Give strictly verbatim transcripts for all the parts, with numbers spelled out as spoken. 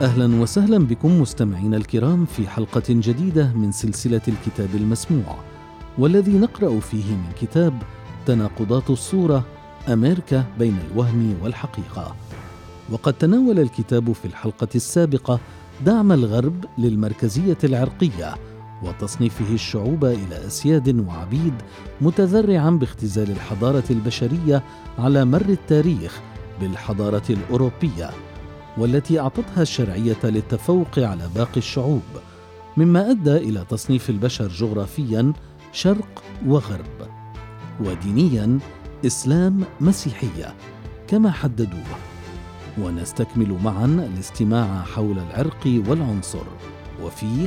أهلا وسهلا بكم مستمعين الكرام في حلقة جديدة من سلسلة الكتاب المسموع، والذي نقرأ فيه من كتاب تناقضات الصورة: أمريكا بين الوهم والحقيقة. وقد تناول الكتاب في الحلقة السابقة دعم الغرب للمركزية العرقية وتصنيفه الشعوب إلى أسياد وعبيد، متذرعا باختزال الحضارة البشرية على مر التاريخ بالحضارة الأوروبية، والتي أعطتها الشرعية للتفوق على باقي الشعوب، مما أدى إلى تصنيف البشر جغرافياً شرق وغرب، ودينياً إسلام مسيحية كما حددوه. ونستكمل معاً الاستماع حول العرق والعنصر، وفيه: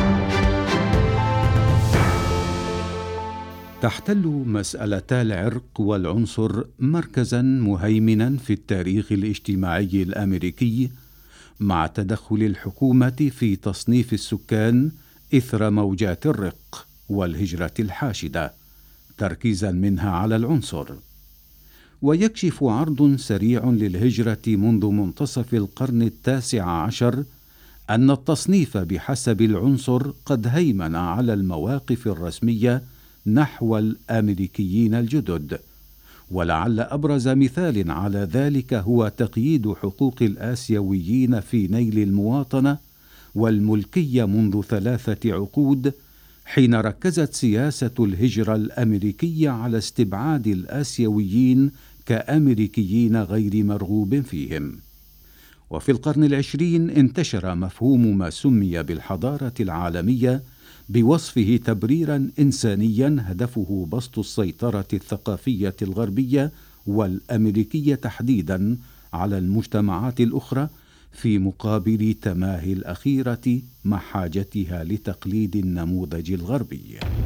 تحتل مسألتا العرق والعنصر مركزا مهيمنا في التاريخ الاجتماعي الأمريكي، مع تدخل الحكومة في تصنيف السكان إثر موجات الرق والهجرة الحاشدة، تركيزا منها على العنصر. ويكشف عرض سريع للهجرة منذ منتصف القرن التاسع عشر أن التصنيف بحسب العنصر قد هيمن على المواقف الرسمية نحو الأمريكيين الجدد، ولعل أبرز مثال على ذلك هو تقييد حقوق الآسيويين في نيل المواطنة والملكية منذ ثلاثة عقود، حين ركزت سياسة الهجرة الأمريكية على استبعاد الآسيويين كأمريكيين غير مرغوب فيهم. وفي القرن العشرين انتشر مفهوم ما سمي بالحضارة العالمية، بوصفه تبريرا إنسانيا هدفه بسط السيطرة الثقافية الغربية والأمريكية تحديدا على المجتمعات الأخرى، في مقابل تماهي الأخيرة مع حاجتها لتقليد النموذج الغربي.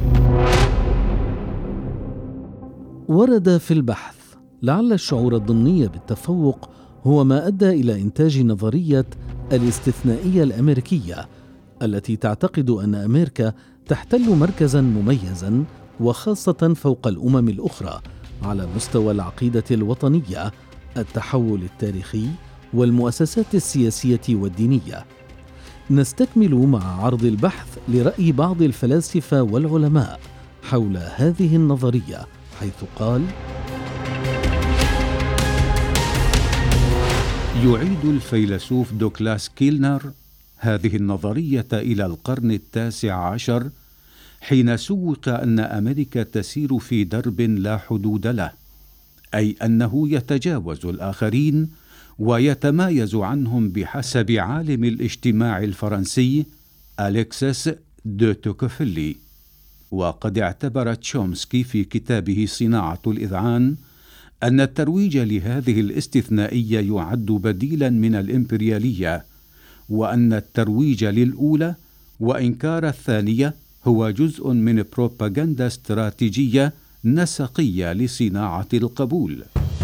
ورد في البحث لعل الشعور الضمني بالتفوق هو ما أدى إلى إنتاج نظرية الاستثنائية الأمريكية، التي تعتقد أن أمريكا تحتل مركزا مميزا وخاصة فوق الأمم الأخرى على مستوى العقيدة الوطنية، التحول التاريخي، والمؤسسات السياسية والدينية. نستكمل مع عرض البحث لرأي بعض الفلاسفة والعلماء حول هذه النظرية، حيث قال: يعيد الفيلسوف دوغلاس كيلنر هذه النظرية إلى القرن التاسع عشر، حين سوق أن أمريكا تسير في درب لا حدود له، أي أنه يتجاوز الآخرين ويتمايز عنهم بحسب عالم الاجتماع الفرنسي أليكسيس دو توكوفيلي. وقد اعتبر تشومسكي في كتابه صناعة الإذعان أن الترويج لهذه الاستثنائية يعد بديلا من الإمبريالية، وأن الترويج للأولى وإنكار الثانية هو جزء من بروباغندا استراتيجية نسقية لصناعة القبول.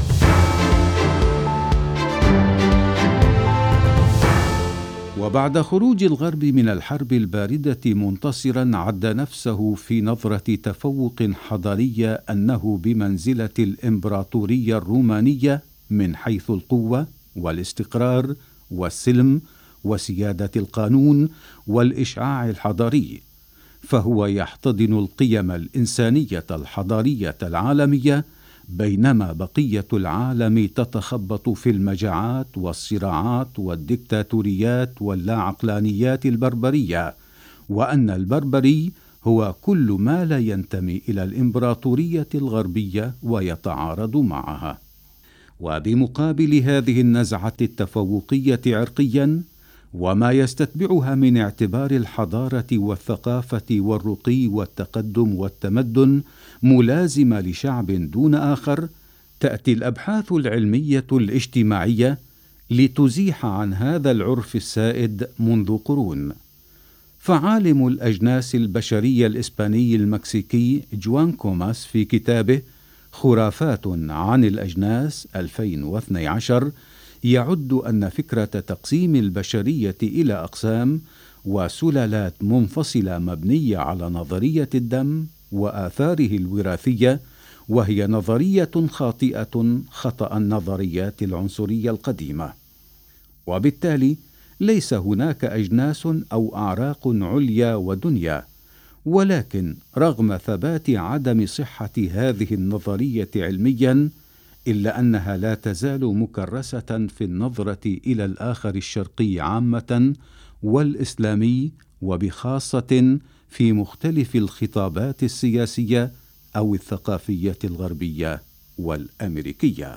وبعد خروج الغرب من الحرب الباردة منتصرا، عد نفسه في نظرة تفوق حضارية أنه بمنزلة الإمبراطورية الرومانية من حيث القوة والاستقرار والسلم وسيادة القانون والإشعاع الحضاري، فهو يحتضن القيم الإنسانية الحضارية العالمية، بينما بقية العالم تتخبط في المجاعات والصراعات والديكتاتوريات واللاعقلانيات البربرية، وأن البربري هو كل ما لا ينتمي إلى الإمبراطورية الغربية ويتعارض معها. وبمقابل هذه النزعة التفوقية عرقيا وما يستتبعها من اعتبار الحضارة والثقافة والرقي والتقدم والتمدن ملازمة لشعب دون آخر، تأتي الأبحاث العلمية الاجتماعية لتزيح عن هذا العرف السائد منذ قرون. فعالم الأجناس البشرية الإسباني المكسيكي جوان كوماس في كتابه خرافات عن الأجناس ألفين واثني عشر يعد أن فكرة تقسيم البشرية إلى أقسام وسلالات منفصلة مبنية على نظرية الدم وآثاره الوراثية، وهي نظرية خاطئة خطأ النظريات العنصرية القديمة. وبالتالي ليس هناك أجناس أو أعراق عليا ودنيا، ولكن رغم ثبات عدم صحة هذه النظرية علميا، إلا أنها لا تزال مكرسة في النظرة إلى الآخر الشرقي عامة والإسلامي وبخاصة في مختلف الخطابات السياسية أو الثقافية الغربية والأمريكية.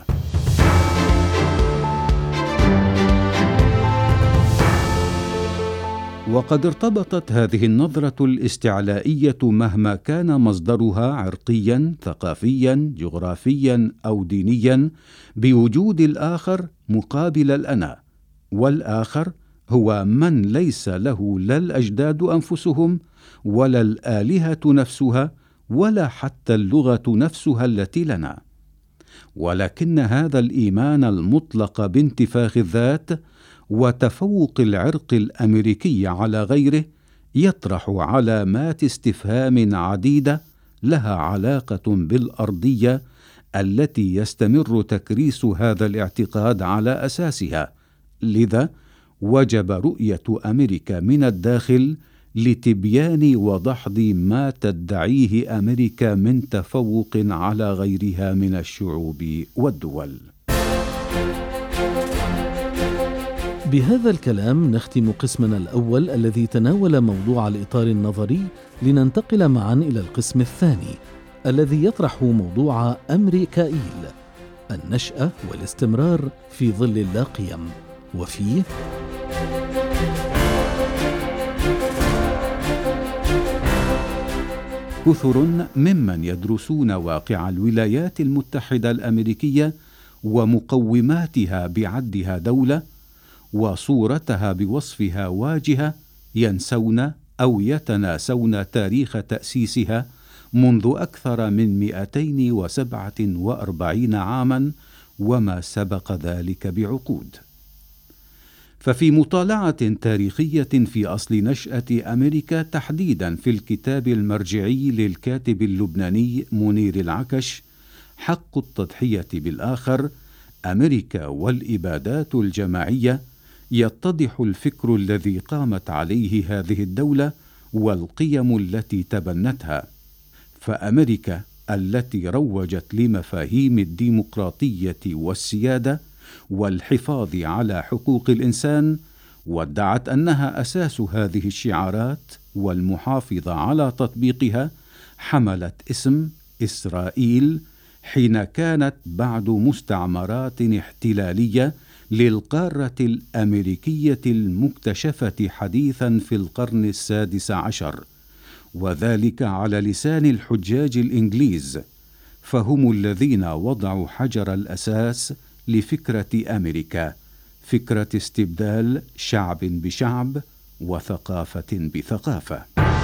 وقد ارتبطت هذه النظرة الاستعلائية مهما كان مصدرها عرقيا، ثقافيا، جغرافيا أو دينيا بوجود الآخر مقابل الأنا، والآخر هو من ليس له لا الأجداد أنفسهم ولا الآلهة نفسها ولا حتى اللغة نفسها التي لنا. ولكن هذا الإيمان المطلق بانتفاخ الذات وتفوق العرق الأمريكي على غيره يطرح علامات استفهام عديدة لها علاقة بالأرضية التي يستمر تكريس هذا الاعتقاد على أساسها. لذا وجب رؤية أمريكا من الداخل لتبيان ودحض ما تدعيه أمريكا من تفوق على غيرها من الشعوب والدول. بهذا الكلام نختم قسمنا الأول الذي تناول موضوع الإطار النظري، لننتقل معا إلى القسم الثاني الذي يطرح موضوع أمريكائيل، النشأة والاستمرار في ظل اللاقيم، وفيه كثر ممن يدرسون واقع الولايات المتحدة الأمريكية ومقوماتها بعدها دولة وصورتها بوصفها واجهة ينسون أو يتناسون تاريخ تأسيسها منذ أكثر من مئتين وسبعة وأربعين عاما وما سبق ذلك بعقود. ففي مطالعة تاريخية في أصل نشأة أمريكا تحديدا في الكتاب المرجعي للكاتب اللبناني منير العكش حق التضحية بالآخر، أمريكا والإبادات الجماعية، يتضح الفكر الذي قامت عليه هذه الدولة والقيم التي تبنتها. فأمريكا التي روجت لمفاهيم الديمقراطية والسيادة والحفاظ على حقوق الإنسان وادعت أنها أساس هذه الشعارات والمحافظة على تطبيقها، حملت اسم إسرائيل حين كانت بعد مستعمرات احتلالية للقارة الأمريكية المكتشفة حديثا في القرن السادس عشر، وذلك على لسان الحجاج الإنجليز، فهم الذين وضعوا حجر الأساس لفكرة أمريكا، فكرة استبدال شعب بشعب وثقافة بثقافة.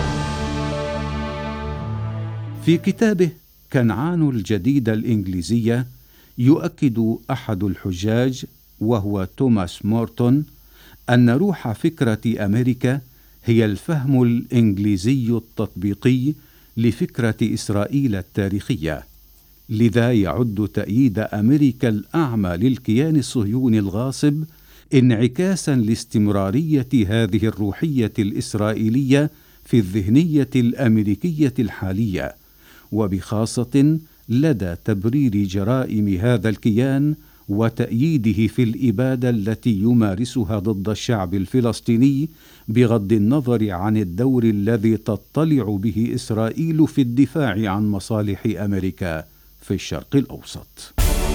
في كتابه كنعان الجديدة الإنجليزية يؤكد أحد الحجاج وهو توماس مورتون أن روح فكرة أمريكا هي الفهم الإنجليزي التطبيقي لفكرة إسرائيل التاريخية. لذا يعد تأييد أمريكا الأعمى للكيان الصهيوني الغاصب انعكاسا لاستمرارية هذه الروحية الإسرائيلية في الذهنية الأمريكية الحالية، وبخاصة لدى تبرير جرائم هذا الكيان وتأييده في الإبادة التي يمارسها ضد الشعب الفلسطيني، بغض النظر عن الدور الذي تطلع به إسرائيل في الدفاع عن مصالح أمريكا في الشرق الأوسط.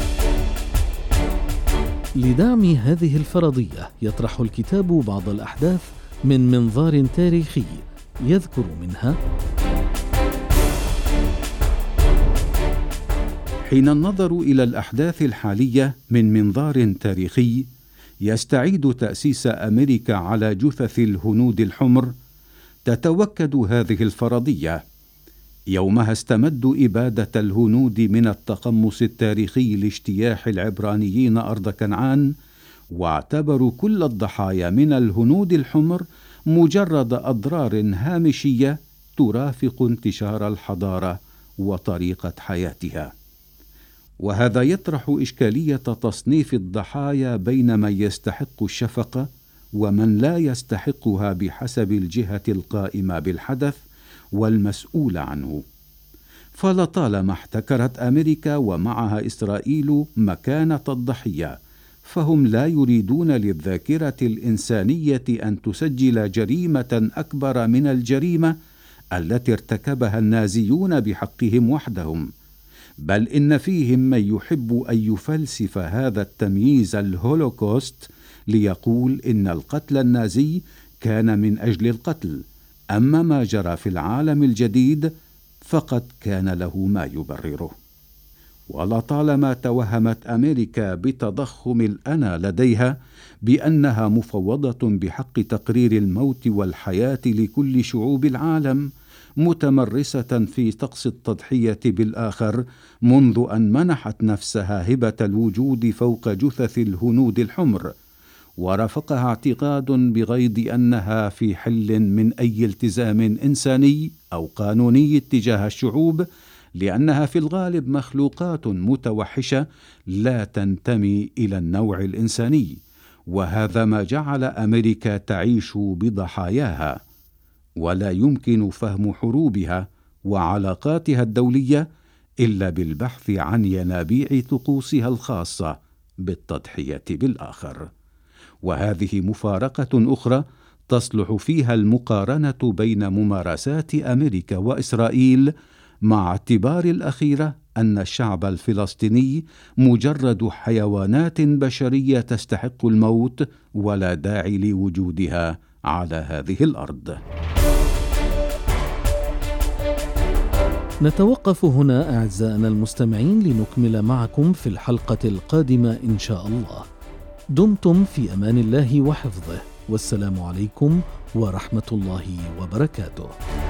لدعم هذه الفرضية يطرح الكتاب بعض الأحداث من منظار تاريخي، يذكر منها: حين النظر إلى الأحداث الحالية من منظار تاريخي يستعيد تأسيس أمريكا على جثث الهنود الحمر، تتوكد هذه الفرضية: يومها استمدوا إبادة الهنود من التقمص التاريخي لاجتياح العبرانيين أرض كنعان، واعتبروا كل الضحايا من الهنود الحمر مجرد أضرار هامشية ترافق انتشار الحضارة وطريقة حياتها. وهذا يطرح إشكالية تصنيف الضحايا بين من يستحق الشفقة ومن لا يستحقها بحسب الجهة القائمة بالحدث والمسؤول عنه. فلطالما احتكرت أمريكا ومعها إسرائيل مكانة الضحية، فهم لا يريدون للذاكرة الإنسانية أن تسجل جريمة أكبر من الجريمة التي ارتكبها النازيون بحقهم وحدهم، بل إن فيهم من يحب أن يفلسف هذا التمييز الهولوكوست ليقول إن القتل النازي كان من أجل القتل، أما ما جرى في العالم الجديد فقد كان له ما يبرره. ولطالما توهمت أمريكا بتضخم الأنا لديها بأنها مفوضة بحق تقرير الموت والحياة لكل شعوب العالم، متمرسة في طقس التضحية بالآخر منذ أن منحت نفسها هبة الوجود فوق جثث الهنود الحمر، ورافقها اعتقاد بغيض أنها في حل من أي التزام إنساني أو قانوني تجاه الشعوب، لأنها في الغالب مخلوقات متوحشة لا تنتمي إلى النوع الإنساني، وهذا ما جعل أمريكا تعيش بضحاياها. ولا يمكن فهم حروبها وعلاقاتها الدولية إلا بالبحث عن ينابيع طقوسها الخاصة بالتضحية بالآخر. وهذه مفارقة أخرى تصلح فيها المقارنة بين ممارسات أمريكا وإسرائيل، مع اعتبار الأخيرة أن الشعب الفلسطيني مجرد حيوانات بشرية تستحق الموت ولا داعي لوجودها على هذه الأرض. نتوقف هنا أعزائنا المستمعين لنكمل معكم في الحلقة القادمة إن شاء الله. دمتم في أمان الله وحفظه، والسلام عليكم ورحمة الله وبركاته.